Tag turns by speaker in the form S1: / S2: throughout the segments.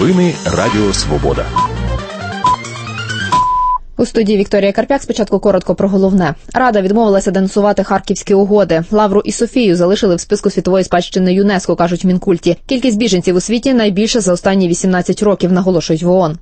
S1: Новини Радіо Свобода.
S2: У студії Вікторія Карп'як. Спочатку коротко про головне. Рада відмовилася денонсувати Харківські угоди. Лавру і Софію залишили в списку світової спадщини ЮНЕСКО, кажуть в Мінкульті. Кількість біженців у світі найбільша за останні 18 років, наголошують в ООН.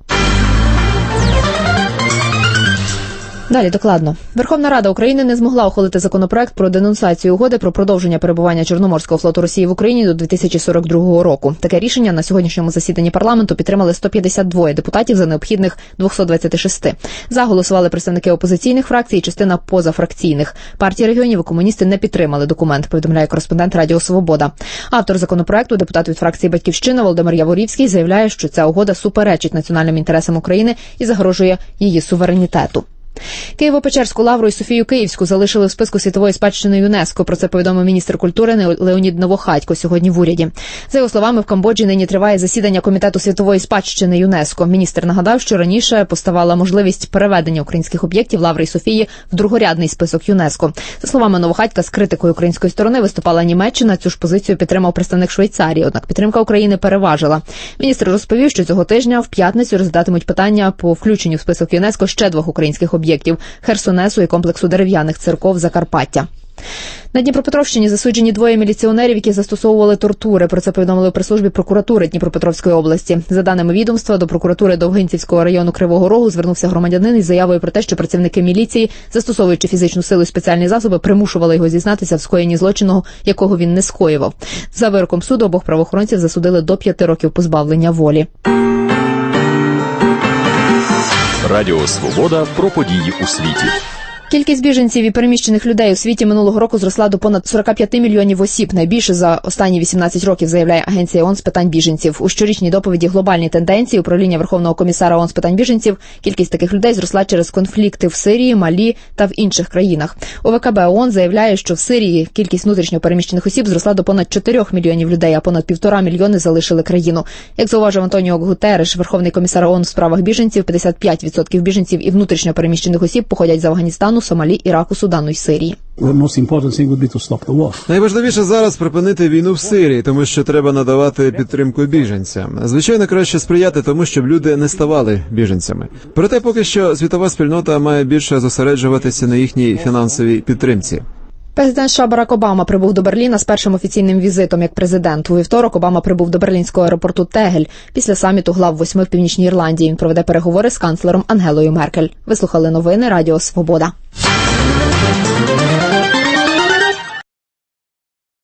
S2: Далі докладно. Верховна Рада України не змогла ухвалити законопроект про денонсацію угоди про продовження перебування Чорноморського флоту Росії в Україні до 2042 року. Таке рішення на сьогоднішньому засіданні парламенту підтримали 152 депутатів за необхідних 226. За голосували представники опозиційних фракцій і частина позафракційних. Партії регіонів і комуністи не підтримали документ, повідомляє кореспондент Радіо Свобода. Автор законопроекту, депутат від фракції «Батьківщина» Володимир Яворівський, заявляє, що ця угода суперечить національним інтересам України і загрожує її суверенітету. Києво-Печерську Лавру і Софію Київську залишили в списку світової спадщини ЮНЕСКО. Про це повідомив міністр культури Леонід Новохатько сьогодні в уряді. За його словами, в Камбоджі нині триває засідання Комітету світової спадщини ЮНЕСКО. Міністр нагадав, що раніше поставала можливість переведення українських об'єктів Лаври і Софії в другорядний список ЮНЕСКО. За словами Новохатька, з критикою української сторони виступала Німеччина. Цю ж позицію підтримав представник Швейцарії, однак підтримка України переважила. Міністр розповів, що цього тижня в п'ятницю розглядатимуть питання по включенню в список ЮНЕСКО ще 2 українських об'єктів – Херсонесу і комплексу дерев'яних церков Закарпаття. На Дніпропетровщині засуджені 2 міліціонерів, які застосовували тортури. Про це повідомили у прес-службі прокуратури Дніпропетровської області. За даними відомства, до прокуратури Довгинцівського району Кривого Рогу звернувся громадянин із заявою про те, що працівники міліції, застосовуючи фізичну силу і спеціальні засоби, примушували його зізнатися в скоєнні злочину, якого він не скоював. За вироком суду обох правоохоронців засудили до 5 років позбавлення волі.
S1: Радіо Свобода про події у світі.
S2: Кількість біженців і переміщених людей у світі минулого року зросла до понад 45 мільйонів осіб. Найбільше за останні 18 років, заявляє Агенція ООН з питань біженців. У щорічній доповіді «Глобальні тенденції» управління Верховного комісара ООН з питань біженців кількість таких людей зросла через конфлікти в Сирії, Малі та в інших країнах. ОВКБ ООН заявляє, що в Сирії кількість внутрішньо переміщених осіб зросла до понад 4 мільйонів людей, а понад 1,5 мільйони залишили країну. Як зауважив Антоніо Гутерреш, Верховний комісар ООН у справах біженців, 55% біженців і внутрішньо переміщених осіб походять з Афганістану, Сомалі, Іраку, Судану і Сирії.
S3: Найважливіше зараз припинити війну в Сирії, тому що треба надавати підтримку біженцям. Звичайно, краще сприяти тому, щоб люди не ставали біженцями. Проте поки що світова спільнота має більше зосереджуватися на їхній фінансовій підтримці.
S2: Президент США Барак Обама прибув до Берліна з першим офіційним візитом як президент. У вівторок Обама прибув до берлінського аеропорту Тегель. Після саміту глав 8 в Північній Ірландії він проведе переговори з канцлером Ангелою Меркель. Ви слухали новини Радіо Свобода.